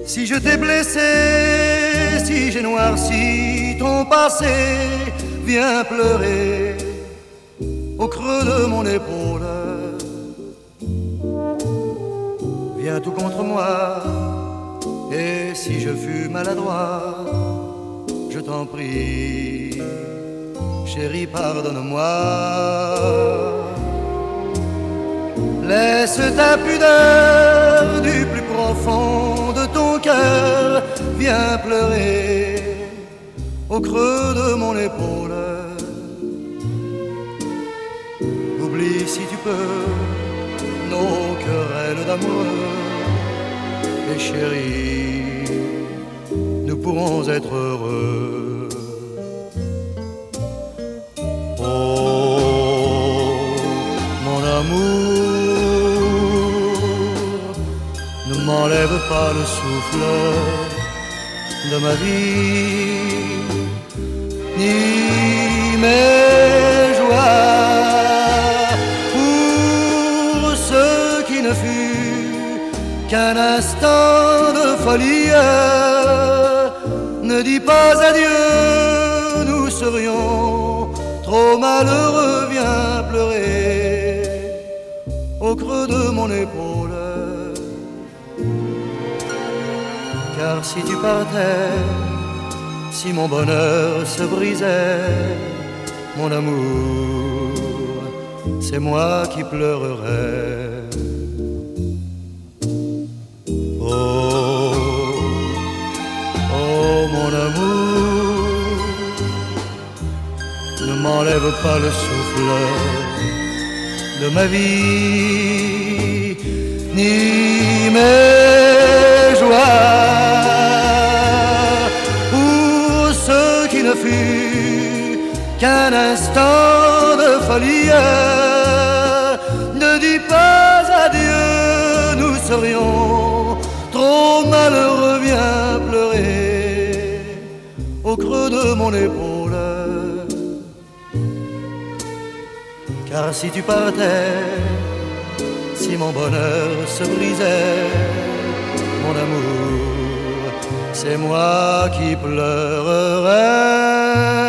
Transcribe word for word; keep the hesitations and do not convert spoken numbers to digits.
Si je t'ai blessé, si j'ai noirci ton passé, viens pleurer au creux de mon épaule. Viens tout contre moi, et si je fus maladroit, je t'en prie, chérie, pardonne-moi. Laisse ta pudeur du plus profond de ton cœur, viens pleurer au creux de mon épaule. Oublie si tu peux nos querelles d'amoureux, et chérie, nous pourrons être heureux. Oh, mon amour, ne m'enlève pas le souffle de ma vie, ni mes joies, pour ce qui ne fut qu'un instant de folie. Ne dis pas adieu, nous serions trop malheureux, viens pleurer au creux de mon épaule. Car si tu partais, si mon bonheur se brisait, mon amour, c'est moi qui pleurerais. Oh, oh mon amour, ne m'enlève pas le souffle de ma vie, ni mes joies, pour ce qui ne fut qu'un instant de folie. Ne dis pas adieu, nous serions trop malheureux, viens pleurer au creux de mon épaule. Car si tu partais, si mon bonheur se brisait, mon amour, c'est moi qui pleurerais.